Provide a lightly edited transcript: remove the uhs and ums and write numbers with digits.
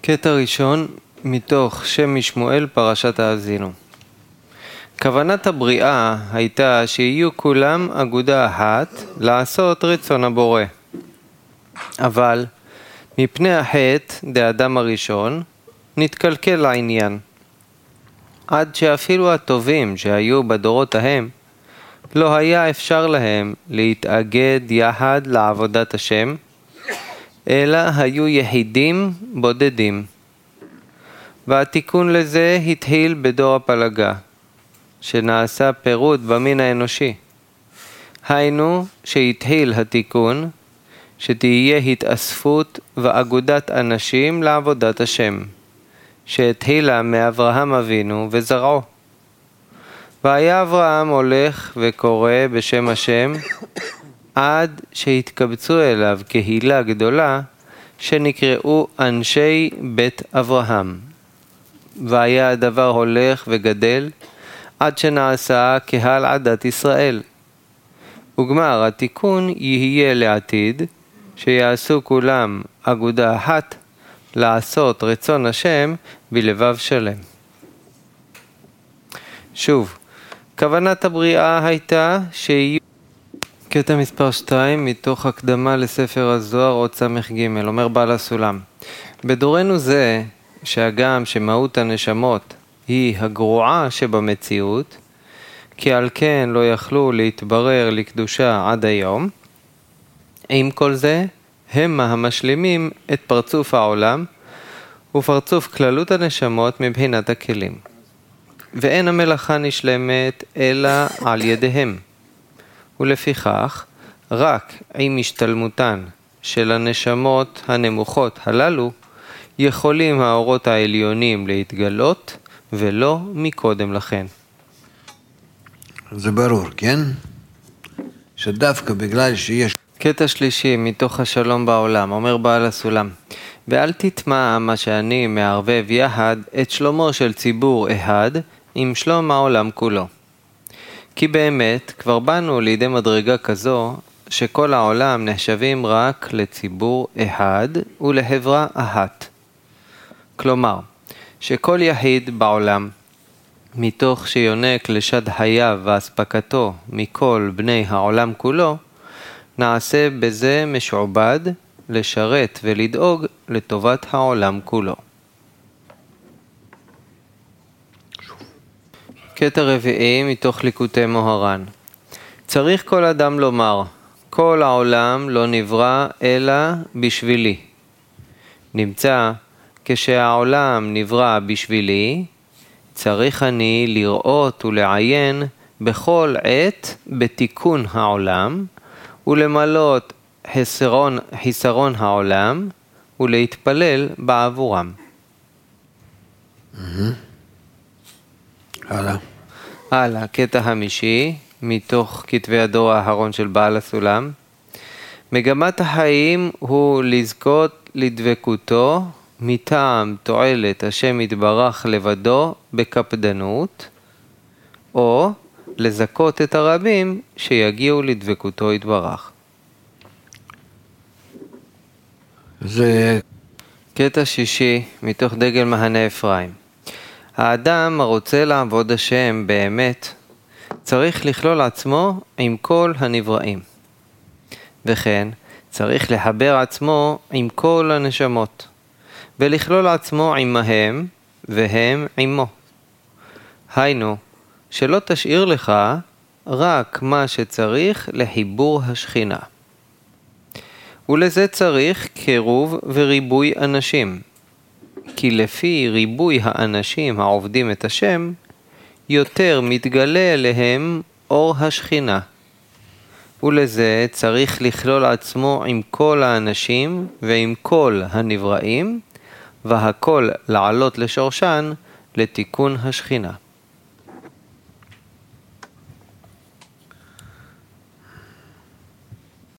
קטע ראשון מתוך שם משמואל פרשת האזינו. כוונת הבריאה הייתה שיהיו כולם אגודה אחת לעשות רצון הבורא. אבל מפני החטא דאדם הראשון נתקלקל העניין. עד שאפילו הטובים שהיו בדורות ההם לא היה אפשר להם להתאגד יחד לעבודת השם, אלא היו יחידים בודדים. והתיקון לזה התחיל בדור הפלגה, שנעשה פירוד במין האנושי. היינו שהתחיל התיקון, שתהיה התאספות ואגודת אנשים לעבודת השם, שהתחילה מאברהם אבינו וזרעו. והיה אברהם הולך וקורא בשם השם, עד שהתקבצו אליו קהילה גדולה, שנקראו אנשי בית אברהם. והיה הדבר הולך וגדל, עד שנעשה קהל עדת ישראל. וגמר התיקון יהיה לעתיד, שיעשו כולם אגודה אחת, לעשות רצון השם בלבב שלם. שוב, כוונת הבריאה הייתה שיהיו... קטע מספר 2 מתוך הקדמה לספר הזוהר עוד סמך ג' אומר בעל הסולם. בדורנו זה, שהגם שמהות הנשמות היא הגרועה שבמציאות, כי על כן לא יכלו להתברר לקדושה עד היום, עם כל זה הם המשלימים את פרצוף העולם ופרצוף כללות הנשמות מבחינת הכלים. ואין המלאכה נשלמת אלא על ידיהם. ולפיכך, רק עם השתלמותן של הנשמות הנמוכות הללו, יכולים האורות העליונים להתגלות, ולא מקודם לכן. זה ברור, כן? שדווקא בגלל שיש... קטע שלישי מתוך השלום בעולם, אומר בעל הסולם, ואל תטמע מה שאני מערבב יחד את שלומו של ציבור אחד עם שלום העולם כולו. כי באמת כבר באנו לידי מדרגה כזו שכל העולם נחשבים רק לציבור אחד ולחברה אחת. כלומר, שכל יחיד בעולם, מתוך שיונק לשד חייו והספקתו מכל בני העולם כולו, נעשה בזה משועבד לשרת ולדאוג לטובת העולם כולו. קטע רביעי מתוך ליקוטי מוהר"ן. צריך כל אדם לומר, כל העולם לא נברא אלא בשבילי. נמצא, כשהעולם נברא בשבילי, צריך אני לראות ולעיין בכל עת בתיקון העולם, ולמלות חיסרון העולם, ולהתפלל בעבורם. הלאה, קטע חמישי, מתוך כתבי הדור האחרון של בעל הסולם. מגמת החיים הוא לזכות לדבקותו, מטעם תועלת השם יתברך לבדו בקפדנות, או לזכות את הרבים שיגיעו לדבקותו יתברך. זה... קטע שישי מתוך דגל מהנה אפרים. האדם הרוצה לעבוד השם באמת, צריך לכלול עצמו עם כל הנבראים. וכן, צריך לחבר עצמו עם כל הנשמות, ולכלול עצמו עמהם והם עמו. היינו, שלא תשאיר לך רק מה שצריך לחיבור השכינה. ולזה צריך קירוב וריבוי אנשים. כי לפי ריבוי האנשים העובדים את השם, יותר מתגלה אליהם אור השכינה. ולזה צריך לכלול עצמו עם כל האנשים ועם כל הנבראים, והכל לעלות לשורשן לתיקון השכינה.